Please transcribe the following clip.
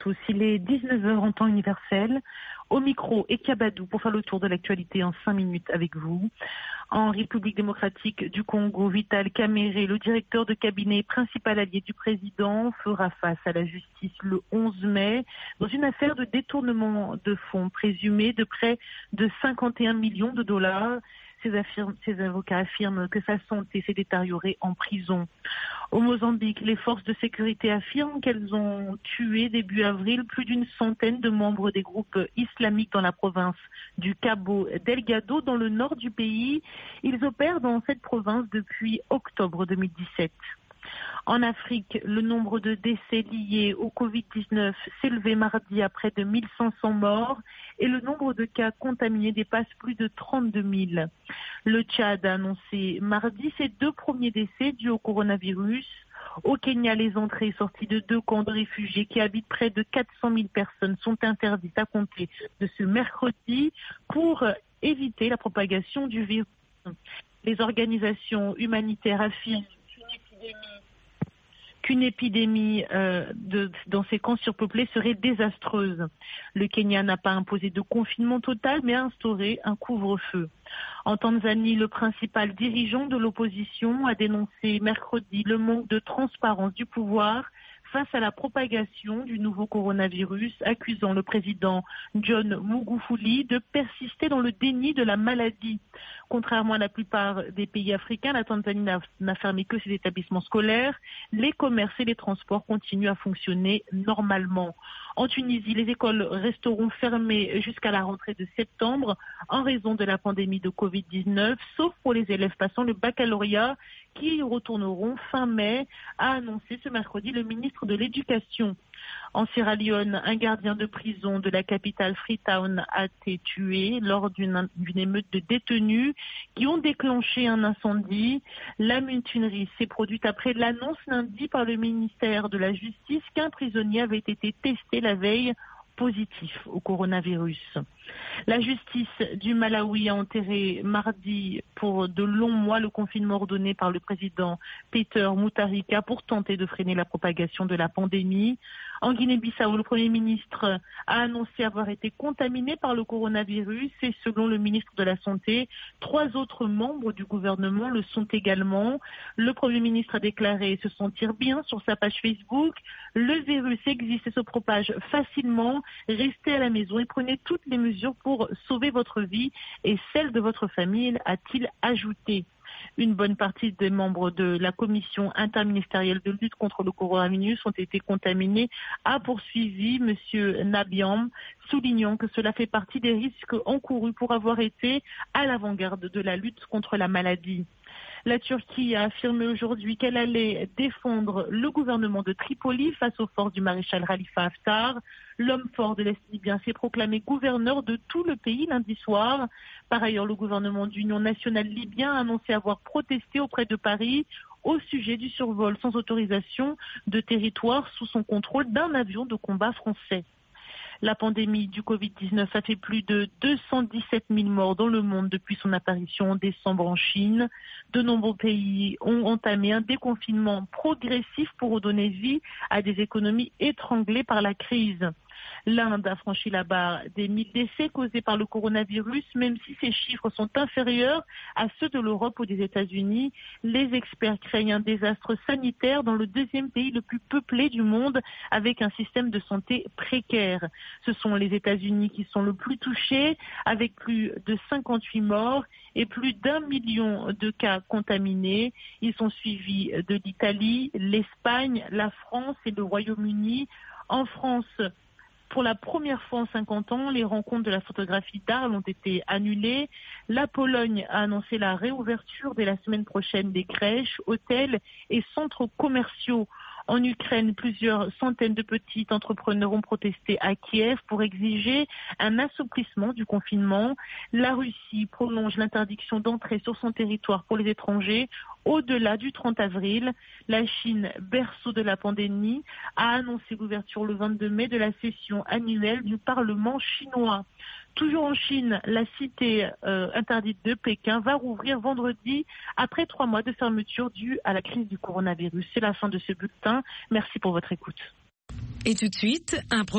Tous. Il est 19h en temps universel. Au micro, Ekabadou pour faire le tour de l'actualité en 5 minutes avec vous. En République démocratique du Congo, Vital Kamerhe, le directeur de cabinet principal allié du président, fera face à la justice le 11 mai dans une affaire de détournement de fonds présumé de près de 51 millions de dollars. Ses avocats affirment que sa santé s'est détériorée en prison. Au Mozambique, les forces de sécurité affirment qu'elles ont tué début avril plus d'une centaine de membres des groupes islamiques dans la province du Cabo Delgado, dans le nord du pays. Ils opèrent dans cette province depuis octobre 2017. En Afrique, le nombre de décès liés au Covid-19 s'est élevé mardi à près de 1500 morts et le nombre de cas contaminés dépasse plus de 32 000. Le Tchad a annoncé mardi ses 2 premiers décès dus au coronavirus. Au Kenya, les entrées et sorties de 2 camps de réfugiés qui habitent près de 400 000 personnes sont interdites à compter de ce mercredi pour éviter la propagation du virus. Les organisations humanitaires affirment qu'une épidémie dans ces camps surpeuplés serait désastreuse. Le Kenya n'a pas imposé de confinement total, mais a instauré un couvre-feu. En Tanzanie, le principal dirigeant de l'opposition a dénoncé mercredi le manque de transparence du pouvoir face à la propagation du nouveau coronavirus, accusant le président John Magufuli de persister dans le déni de la maladie. Contrairement à la plupart des pays africains, la Tanzanie n'a fermé que ses établissements scolaires. Les commerces et les transports continuent à fonctionner normalement. En Tunisie, les écoles resteront fermées jusqu'à la rentrée de septembre en raison de la pandémie de Covid-19, sauf pour les élèves passant le baccalauréat qui y retourneront fin mai, a annoncé ce mercredi le ministre de l'Éducation. En Sierra Leone, un gardien de prison de la capitale Freetown a été tué lors d'une émeute de détenus qui ont déclenché un incendie. La mutinerie s'est produite après l'annonce lundi par le ministère de la Justice qu'un prisonnier avait été testé la veille positif au coronavirus. La justice du Malawi a enterré mardi pour de longs mois le confinement ordonné par le président Peter Mutharika pour tenter de freiner la propagation de la pandémie. En Guinée-Bissau, le Premier ministre a annoncé avoir été contaminé par le coronavirus et selon le ministre de la Santé, 3 autres membres du gouvernement le sont également. Le Premier ministre a déclaré se sentir bien sur sa page Facebook. Le virus existe et se propage facilement. Restez à la maison et prenez toutes les mesures pour sauver votre vie et celle de votre famille, a-t-il ajouté. Une bonne partie des membres de la commission interministérielle de lutte contre le coronavirus ont été contaminés, a poursuivi M. Nabiam, soulignant que cela fait partie des risques encourus pour avoir été à l'avant-garde de la lutte contre la maladie. La Turquie a affirmé aujourd'hui qu'elle allait défendre le gouvernement de Tripoli face aux forces du maréchal Khalifa Haftar. L'homme fort de l'Est libyen s'est proclamé gouverneur de tout le pays lundi soir. Par ailleurs, le gouvernement d'union nationale libyen a annoncé avoir protesté auprès de Paris au sujet du survol sans autorisation de territoire sous son contrôle d'un avion de combat français. La pandémie du Covid-19 a fait plus de 217 000 morts dans le monde depuis son apparition en décembre en Chine. De nombreux pays ont entamé un déconfinement progressif pour redonner vie à des économies étranglées par la crise. L'Inde a franchi la barre des 1000 décès causés par le coronavirus, même si ces chiffres sont inférieurs à ceux de l'Europe ou des États-Unis. Les experts craignent un désastre sanitaire dans le 2e pays le plus peuplé du monde, avec un système de santé précaire. Ce sont les États-Unis qui sont le plus touchés, avec plus de 58 morts et plus d'1 million de cas contaminés. Ils sont suivis de l'Italie, l'Espagne, la France et le Royaume-Uni. En France, pour la première fois en 50 ans, les rencontres de la photographie d'Arles ont été annulées. La Pologne a annoncé la réouverture dès la semaine prochaine des crèches, hôtels et centres commerciaux. En Ukraine, plusieurs centaines de petits entrepreneurs ont protesté à Kiev pour exiger un assouplissement du confinement. La Russie prolonge l'interdiction d'entrée sur son territoire pour les étrangers au-delà du 30 avril. La Chine, berceau de la pandémie, a annoncé l'ouverture le 22 mai de la session annuelle du Parlement chinois. Toujours en Chine, la cité interdite de Pékin va rouvrir vendredi après 3 mois de fermeture due à la crise du coronavirus. C'est la fin de ce bulletin. Merci pour votre écoute. Et tout de suite, un